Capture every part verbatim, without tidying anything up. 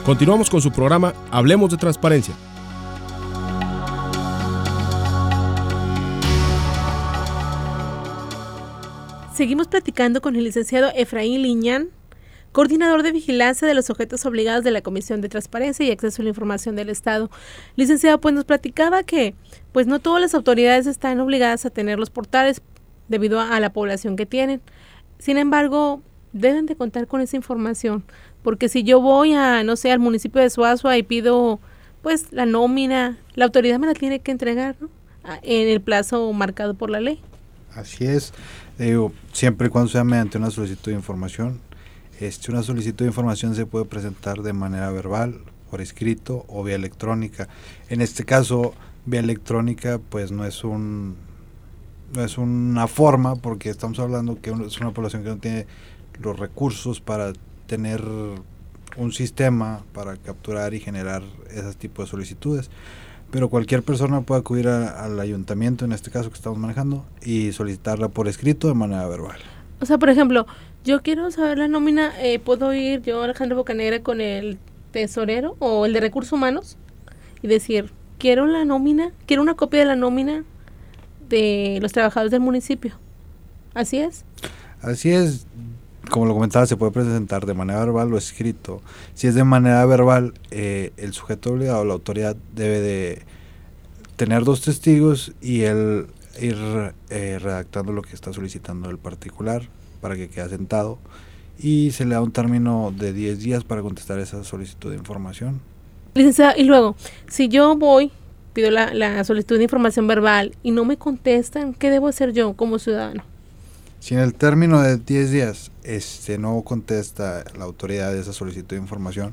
Continuamos con su programa Hablemos de Transparencia. Seguimos platicando con el licenciado Efraín Liñán, coordinador de vigilancia de los sujetos obligados de la Comisión de Transparencia y Acceso a la Información del Estado. Licenciado, pues nos platicaba que pues no todas las autoridades están obligadas a tener los portales debido a, a la población que tienen. Sin embargo, deben de contar con esa información, porque si yo voy a, no sé, al municipio de Suazua y pido pues la nómina, la autoridad me la tiene que entregar, ¿no?, en el plazo marcado por la ley. Así es, digo, siempre y cuando sea mediante una solicitud de información. Este, una solicitud de información se puede presentar de manera verbal, por escrito o vía electrónica. En este caso, vía electrónica pues no es un no es una forma, porque estamos hablando que es una población que no tiene los recursos para tener un sistema para capturar y generar ese tipo de solicitudes. Pero cualquier persona puede acudir a, al ayuntamiento, en este caso que estamos manejando, y solicitarla por escrito de manera verbal. O sea, por ejemplo, yo quiero saber la nómina, eh, ¿puedo ir yo, Alejandro Bocanegra, con el tesorero o el de recursos humanos y decir, quiero la nómina, quiero una copia de la nómina de los trabajadores del municipio? ¿Así es? Así es. Como lo comentaba, se puede presentar de manera verbal o escrito. Si es de manera verbal, eh, el sujeto obligado, la autoridad, debe de tener dos testigos y él ir eh, redactando lo que está solicitando el particular para que quede asentado, y se le da un término de diez días para contestar esa solicitud de información. Licenciada, y luego, si yo voy, pido la, la solicitud de información verbal y no me contestan, ¿qué debo hacer yo como ciudadano? Si en el término de diez días este, no contesta la autoridad de esa solicitud de información,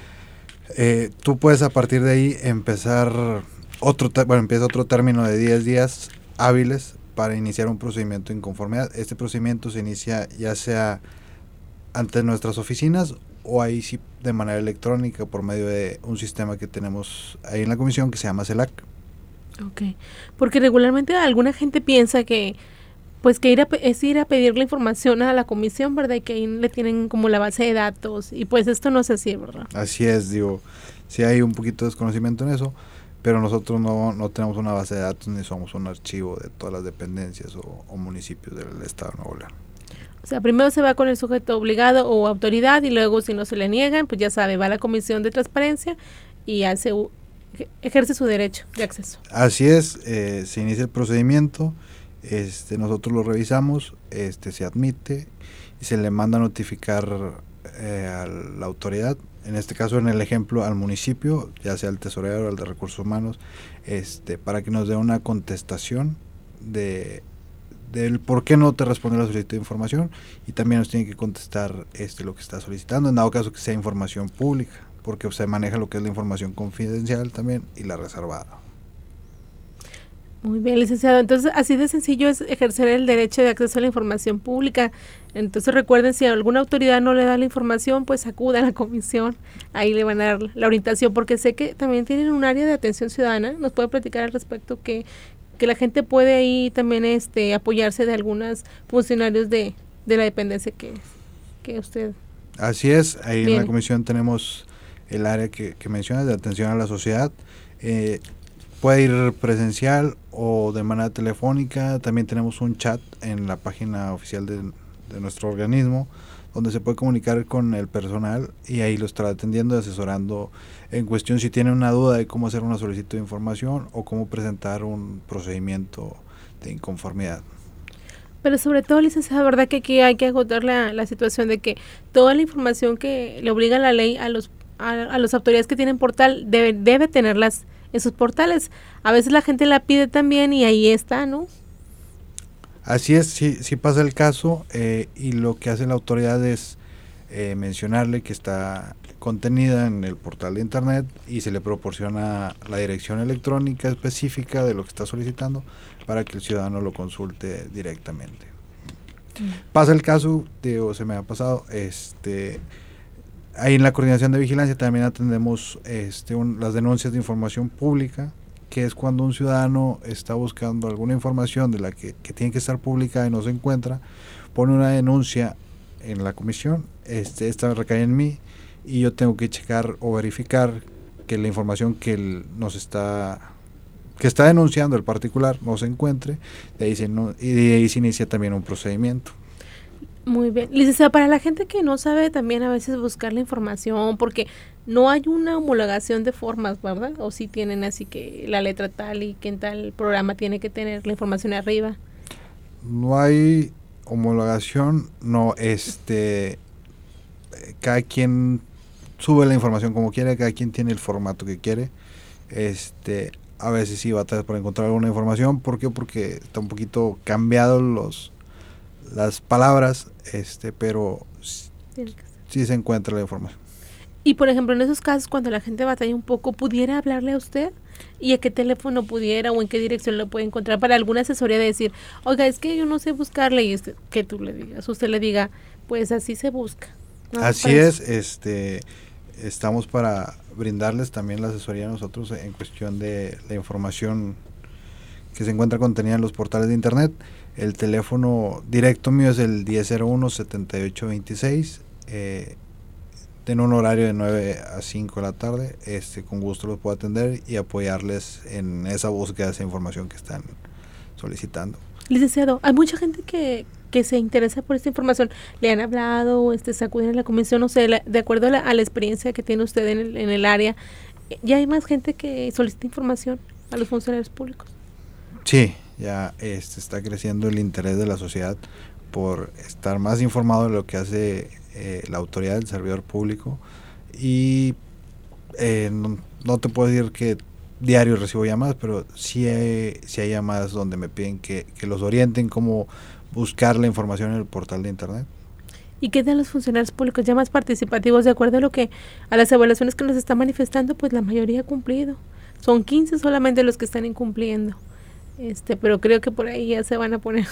eh, tú puedes a partir de ahí empezar otro, bueno, empieza otro término de diez días hábiles para iniciar un procedimiento de inconformidad. Este procedimiento se inicia ya sea ante nuestras oficinas o ahí sí de manera electrónica por medio de un sistema que tenemos ahí en la comisión que se llama CELAC. Ok, porque regularmente alguna gente piensa que pues que ir a, es ir a pedir la información a la comisión, ¿verdad? Y que ahí le tienen como la base de datos, y pues esto no es así, ¿verdad? Así es, digo, sí hay un poquito de desconocimiento en eso, pero nosotros no, no tenemos una base de datos ni somos un archivo de todas las dependencias o, o municipios del Estado de Nuevo León. O sea, primero se va con el sujeto obligado o autoridad y luego si no se le niegan, pues ya sabe, va a la Comisión de Transparencia y hace ejerce su derecho de acceso. Así es, eh, se inicia el procedimiento, este, nosotros lo revisamos, este, se admite y se le manda a notificar eh, a la autoridad, en este caso en el ejemplo al municipio, ya sea el tesorero o el de recursos humanos, este, para que nos dé una contestación de del por qué no te responde la solicitud de información, y también nos tiene que contestar este lo que está solicitando, en dado caso que sea información pública, porque se maneja lo que es la información confidencial también y la reservada. Muy bien, licenciado. Entonces, así de sencillo es ejercer el derecho de acceso a la información pública. Entonces, recuerden, si alguna autoridad no le da la información, pues acuda a la comisión. Ahí le van a dar la orientación, porque sé que también tienen un área de atención ciudadana. ¿Nos puede platicar al respecto que, que la gente puede ahí también este apoyarse de algunos funcionarios de, de la dependencia que, que usted... Así es, ahí viene. En la comisión tenemos el área que, que mencionas de atención a la sociedad. Eh, puede ir presencial o de manera telefónica. También tenemos un chat en la página oficial de, de nuestro organismo, donde se puede comunicar con el personal y ahí lo estará atendiendo y asesorando en cuestión si tiene una duda de cómo hacer una solicitud de información o cómo presentar un procedimiento de inconformidad. Pero sobre todo, licenciada, ¿verdad que aquí hay que agotar la, la situación de que toda la información que le obliga la ley a los a, a las autoridades que tienen portal debe, debe tenerlas en sus portales? A veces la gente la pide también y ahí está, ¿no? Así es, sí, sí pasa el caso, eh, y lo que hace la autoridad es eh, mencionarle que está contenida en el portal de internet y se le proporciona la dirección electrónica específica de lo que está solicitando para que el ciudadano lo consulte directamente. Mm. Pasa el caso, digo, se me ha pasado, este... ahí en la coordinación de vigilancia también atendemos este, un, las denuncias de información pública, que es cuando un ciudadano está buscando alguna información de la que, que tiene que estar publicada y no se encuentra, pone una denuncia en la comisión, este, esta recae en mí y yo tengo que checar o verificar que la información que el, nos está que está denunciando el particular no se encuentre, de ahí se no, y de ahí se inicia también un procedimiento. Muy bien. Licenciado, para la gente que no sabe también a veces buscar la información, porque no hay una homologación de formas, ¿verdad? O si tienen así que la letra tal y que en tal programa tiene que tener la información arriba. No hay homologación, no, este, cada quien sube la información como quiere, cada quien tiene el formato que quiere, este, a veces sí batallas para encontrar alguna información. ¿Por qué? Porque está un poquito cambiado los las palabras, este, pero sí se encuentra la información. Y por ejemplo, en esos casos, cuando la gente batalla un poco, ¿pudiera hablarle a usted? ¿Y a qué teléfono pudiera o en qué dirección lo puede encontrar para alguna asesoría de decir, oiga, es que yo no sé buscarle, y usted, que tú le digas, usted le diga, pues así se busca, ¿no? Así es, este, estamos para brindarles también la asesoría a nosotros en cuestión de la información que se encuentra contenida en los portales de internet. El teléfono directo mío es el diez cero uno, setenta y ocho veintiséis, eh, en un horario de nueve a cinco de la tarde, este, con gusto los puedo atender y apoyarles en esa búsqueda de esa información que están solicitando. Licenciado, hay mucha gente que, que se interesa por esta información. ¿Le han hablado, este, se acuden a la comisión? No sé, la, de acuerdo a la, a la experiencia que tiene usted en el, en el área, ¿ya hay más gente que solicita información a los funcionarios públicos? Sí, ya este, está creciendo el interés de la sociedad por estar más informado de lo que hace eh, la autoridad del servidor público, y eh, no, no te puedo decir que diario recibo llamadas, pero sí hay, sí hay llamadas donde me piden que, que los orienten cómo buscar la información en el portal de internet. ¿Y qué de los funcionarios públicos ya más participativos? De acuerdo a lo que a las evaluaciones que nos está manifestando, pues la mayoría ha cumplido. Son quince solamente los que están incumpliendo. Este, pero creo que por ahí ya se van a poner.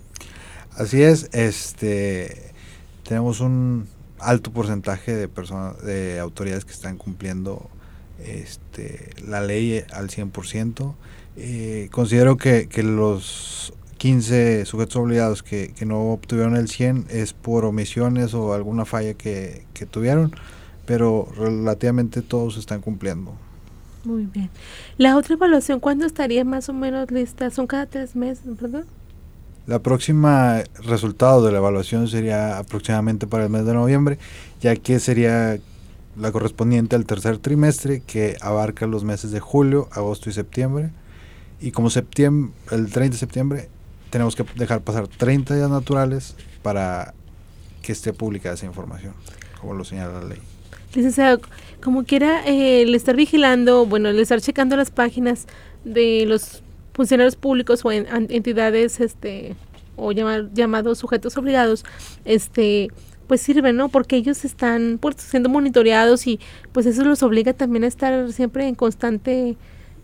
Así es, este, tenemos un alto porcentaje de personas, de autoridades que están cumpliendo este, la ley al cien por ciento. Eh, considero que, que los quince sujetos obligados que, que no obtuvieron el cien es por omisiones o alguna falla que, que tuvieron, pero relativamente todos están cumpliendo. Muy bien. La otra evaluación, ¿cuándo estaría más o menos lista? Son cada tres meses, ¿verdad? La próxima resultado de la evaluación sería aproximadamente para el mes de noviembre, ya que sería la correspondiente al tercer trimestre, que abarca los meses de julio, agosto y septiembre. Y como septiembre, el treinta de septiembre tenemos que dejar pasar treinta días naturales para que esté publicada esa información, como lo señala la ley. Licenciado, como quiera, eh, el estar vigilando, bueno, el estar checando las páginas de los funcionarios públicos o en, entidades, este, o llamar, llamados sujetos obligados, este, pues sirve, ¿no? Porque ellos están pues, siendo monitoreados y pues eso los obliga también a estar siempre en constante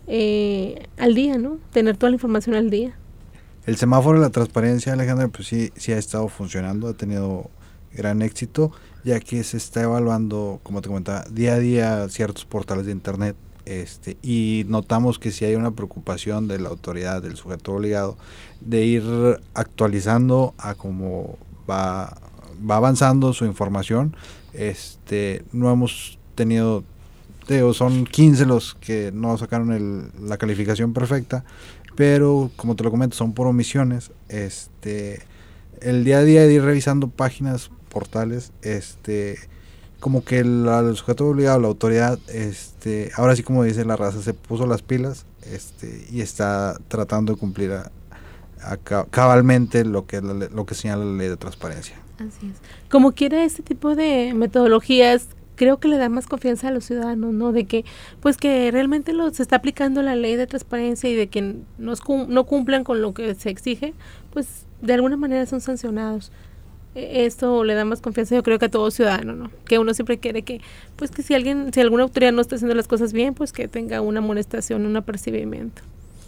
eh, al día, ¿no? Tener toda la información al día. El semáforo de la transparencia, Alejandra, pues sí, sí ha estado funcionando, ha tenido gran éxito, ya que se está evaluando, como te comentaba, día a día ciertos portales de internet, este, y notamos que sí hay una preocupación de la autoridad, del sujeto obligado, de ir actualizando a cómo va, va avanzando su información. Este, no hemos tenido, digo, son quince los que no sacaron el, la calificación perfecta, pero como te lo comento, son por omisiones. Este, el día a día de ir revisando páginas, portales, este, como que el, el sujeto obligado, la autoridad, este, ahora sí, como dice la raza, se puso las pilas, este, y está tratando de cumplir a, a cabalmente lo que la, lo que señala la ley de transparencia. Así es. Como quiera, este tipo de metodologías creo que le da más confianza a los ciudadanos, ¿no? De que, pues que realmente lo, se está aplicando la ley de transparencia y de que no, no cumplan con lo que se exige, pues de alguna manera son sancionados. Esto le da más confianza, yo creo, que a todo ciudadano, ¿no? Que uno siempre quiere que, pues que si alguien, si alguna autoridad no está haciendo las cosas bien, pues que tenga una amonestación, un apercibimiento.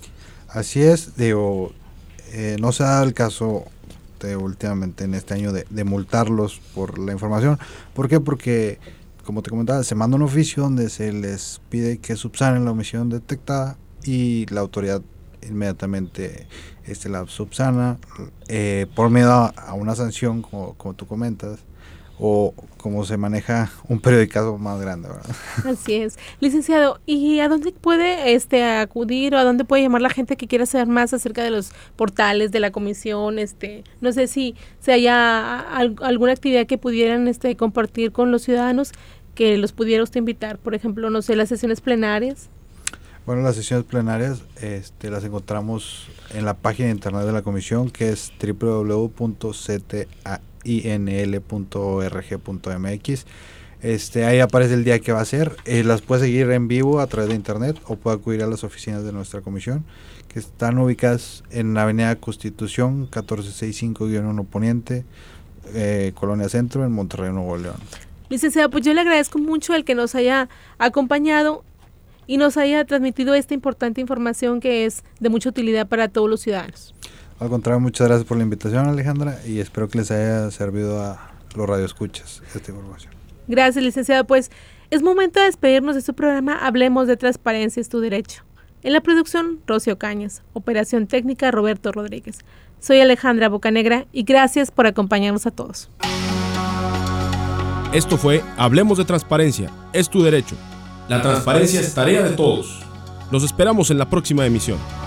Así es, digo, eh, no se ha dado el caso de, últimamente en este año de, de multarlos por la información. ¿Por qué? Porque, como te comentaba, se manda un oficio donde se les pide que subsanen la omisión detectada y la autoridad inmediatamente este, la subsana eh, por miedo a, a una sanción, como, como tú comentas, o como se maneja un periodicazo más grande, ¿verdad? Así es. Licenciado, ¿y a dónde puede este acudir o a dónde puede llamar la gente que quiera saber más acerca de los portales de la comisión? Este, no sé si, si haya al, alguna actividad que pudieran este compartir con los ciudadanos, que los pudiera usted invitar, por ejemplo, no sé, las sesiones plenarias. Bueno, las sesiones plenarias este, las encontramos en la página de internet de la comisión, que es doble u doble u doble u punto c t i n l punto org punto m x. Este, ahí aparece el día que va a ser. Eh, las puede seguir en vivo a través de internet o puede acudir a las oficinas de nuestra comisión, que están ubicadas en la avenida Constitución catorce sesenta y cinco guion uno Poniente, eh, Colonia Centro, en Monterrey, Nuevo León. Licenciado, pues yo le agradezco mucho el que nos haya acompañado y nos haya transmitido esta importante información que es de mucha utilidad para todos los ciudadanos. Al contrario, muchas gracias por la invitación, Alejandra, y espero que les haya servido a los radioescuchas esta información. Gracias, licenciado. Pues es momento de despedirnos de su programa Hablemos de Transparencia es tu Derecho. En la producción, Rocío Cañas. Operación técnica, Roberto Rodríguez. Soy Alejandra Bocanegra y gracias por acompañarnos a todos. Esto fue Hablemos de Transparencia es tu Derecho. La transparencia es tarea de todos. Los esperamos en la próxima emisión.